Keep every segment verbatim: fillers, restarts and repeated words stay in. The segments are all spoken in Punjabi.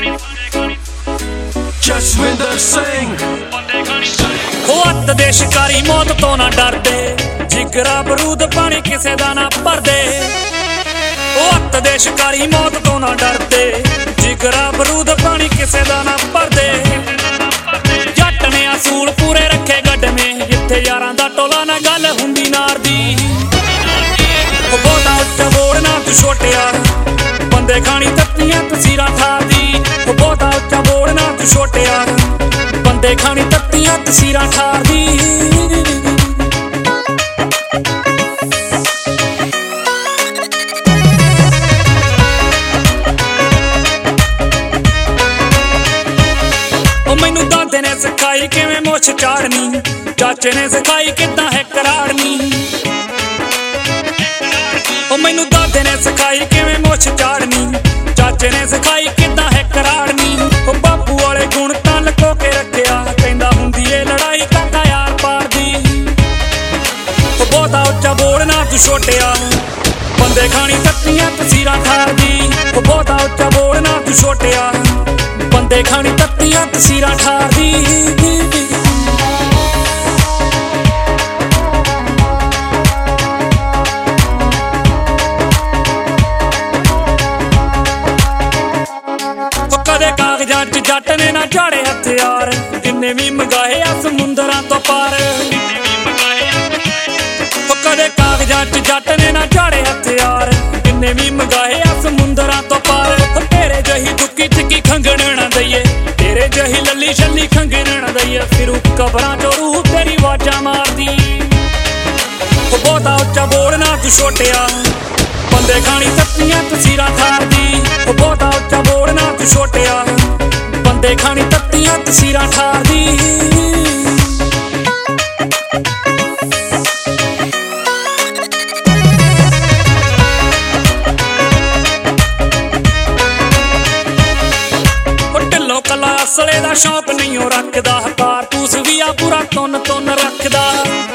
ਜਸਵਿੰਦਰ ਸਿੰਘ ਉਹ ਅੱਤ ਦੇ ਸ਼ਿਕਾਰੀ ਮੌਤ ਤੋਂ ਨਾ ਡਰਦੇ, ਜਿਗਰਾ ਬਰੂਦ ਪਾਣੀ ਕਿਸੇ ਦਾ ਨਾ ਭਰਦੇ। ਉਹ ਅੱਤ ਦੇ ਸ਼ਿਕਾਰੀ ਮੌਤ ਤੋਂ ਨਾ ਡਰਦੇ, ਜਿਗਰਾ ਬਰੂਦ ਪਾਣੀ ਕਿਸੇ ਦਾ ਨਾ ਭਰਦੇ। ਜੱਟ ਨੇ ਅਸੂਲ ਪੂਰੇ ਰੱਖੇ ਗੱਡਵੇਂ, ਜਿੱਥੇ ਯਾਰਾਂ ਦਾ ਟੋਲਾ ਨਾ ਗੱਲ ਹੁੰਦੀ ਨਾਰ ਦੀ। ਉਹ ਬਹੁਤਾ ਉੱਚਾ ਬੋਲ ਨਾ ਤੂੰ ਛੋਟਿਆ, ਬੰਦੇ ਖਾਣੀ ਤੱਤੀਆਂ ਤਸੀਰਾਂ ਠਾਰ ਦੀ। ਉਹ ਬਹੁਤਾ ਉੱਚਾ ਬੋਲ ਨਾ ਤੂੰ ਛੋਟਿਆ, ਬੰਦੇ ਖਾਣੀ ਤੱਤੀਆਂ ਤਸੀਰਾਂ ਠਾਰ ਦੀ। ਉਹ ਮੈਨੂੰ ਦਾਦੇ ਨੇ ਸਿਖਾਈ ਕਿਵੇਂ ਮੁੱਛ ਚਾੜਨੀ, ਚਾਚੇ ਨੇ ਸਿਖਾਈ ਕਿੱਦਾਂ ਹੈ ਕਰਾੜਨੀ। ਉਹ ਮੈਨੂੰ ਦਾਦੇ ਨੇ ਸਿਖਾਈ ਕਿਵੇਂ ਮੁੱਛ ਚਾੜਨੀ, ਚਾਚੇ ਨੇ ਸਿਖਾਈ ਕਿੱਦਾਂ ਹੈ ਕਰਾੜਨੀ। ਉਹ ਬਾਪੂ ਵਾਲੇ ਗੁਣ ਤਾਂ ਲੁਕੋ ਕੇ ਰੱਖਿਆ, ਕਹਿੰਦਾ ਹੁੰਦੀ ਏ ਲੜਾਈ ਕਾਕਾ ਯਾਰ ਪਾਰ ਦੀ। ਉਹ ਬਹੁਤਾ ਉੱਚਾ ਬੋਲ ਨਾ ਤੂੰ ਛੋਟਿਆ, ਬੰਦੇ ਖਾਣੀ ਤੱਤੀਆਂ ਤਸੀਰਾਂ ਠਾਰ ਦੀ। ਉਹ ਬਹੁਤਾ ਉੱਚਾ ਬੋਲ ਨਾ ਤੂੰ ਛੋਟਿਆ, ਬੰਦੇ ਖਾਣੀ ਤੱਤੀਆਂ ਤਸੀਰਾਂ ਠਾਰ ਦੀ। ਕਦੇ ਕਾਗਜ਼ਾਂ ਚ ਜੱਟ ਨੇ ਨਾ ਝਾੜੇ ਹਥਿਆਰ, ਜਿੰਨੇ ਵੀ ਮੰਗਾਏ ਆ ਸਮੁੰਦਰਾਂ ਤੋਂ ਪਾਰ। ਉਹ ਕਦੇ ਕਾਗਜ਼ਾਂ ਚ ਜੱਟ ਨੇ ਨਾ ਝਾੜੇ ਹਥਿਆਰ, ਜਿੰਨੇ ਵੀ ਮੰਗਾਏ ਆ ਸਮੁੰਦਰਾਂ ਤੋਂ ਪਾਰ। ਤੇਰੇ ਜਹੀ ਦੁੱਕੀ ਤਿੱਕੀ ਖੰਗਣ ਨਾ ਦਈਏ, ਤੇਰੇ ਜਹੀ ਲੱਲੀ ਛੱਲੀ ਖੰਗਣ ਨਾ ਦਈਏ। ਫਿਰ ਕਬਰਾਂ ਚੋਂ ਰੂਹ ਤੇਰੀ ਆਵਾਜ਼ਾਂ ਮਾਰਦੀ। ਉਹ ਬਹੁਤਾ ਉੱਚਾ ਬੋਲ ਨਾ ਤੂੰ ਛੋਟਿਆ, ਬੰਦੇ ਖਾਣੀ ਤੱਤੀਆਂ ਤਸੀਰਾਂ ਠਾਰ ਦੀ। ਉਹ ਬਹੁਤਾ ਉੱਚਾ ਬੋਲ ਨਾ ਤੂੰ ਛੋਟਿਆ, ਬੰਦੇ ਖਾਣੀ ਤੱਤੀਆਂ ਤਸੀਰਾਂ ਠਾਰ ਦੀ। ਉਹ ਢਿੱਲੋਂ ਕਲਾ ਅਸਲੇ ਦਾ ਸ਼ੌਕ ਨਹੀਂ ਉਹ ਰੱਖਦਾ, ਕਾਰਤੂਸ ਵੀ ਆ ਪੂਰਾ ਤੁੰਨ ਤੁੰਨ ਰੱਖਦਾ।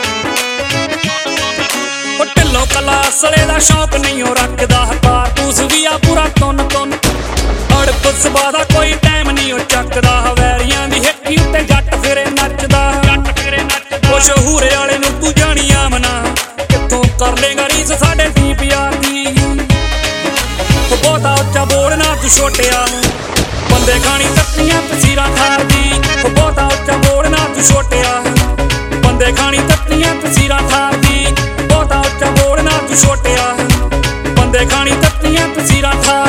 ਉਹ ਢਿੱਲੋਂ ਕਲਾ ਅਸਲੇ ਦਾ ਸ਼ੌਕ ਨਹੀਂ ਉਹ ਰੱਖਦਾ, ਕਾਰਤੂਸ ਵੀ ਆ ਪੂਰਾ ਤੁੰਨ ਤੁੰਨ। ਅੜਪ ਸਭਾ ਦਾ ਕੋਈ ਟਾਈਮ ਨਹੀਂ ਉਹ ਚੱਕਦਾ, ਵੈਰੀਆਂ ਦੀ ਹਿੱਕੀ ਉੱਤੇ ਜੱਟ ਫਿਰੇ ਨੱਚਦਾ। ਉਹ ਸ਼ਹੂਰੇ ਵਾਲੇ ਨੂੰ ਤੂੰ ਜਾਣੀ ਆਮਨਾ, ਕਿੱਥੋਂ ਕਰ ਲੇਗਾ ਰੀਸ ਸਾਡੇ ਦੀਪ ਯਾਰ ਦੀ। ਉਹ ਬਹੁਤਾ ਉੱਚਾ ਬੋਲ ਨਾ ਤੂੰ ਛੋਟਿਆ, ਬੰਦੇ ਖਾਣੀ ਤੱਤੀਆਂ ਤਸੀਰਾਂ ਠਾਰ ਦੀ। ਉਹ ਬਹੁਤਾ ਉੱਚਾ ਬੋਲ ਨਾ ਤੂੰ ਛੋਟਿਆ, ਬੰਦੇ ਖਾਣੀ ਤੱਤੀਆਂ ਤਸੀਰਾਂ ਠਾਰ ਦੀ। ਬਹੁਤਾ ਉੱਚਾ ਬੋਲ ਨਾ ਤੂੰ ਛੋਟਿਆ, ਬੰਦੇ ਖਾਣੀ ਤੱਤੀਆਂ ਤਸੀਰਾਂ ਠਾਰ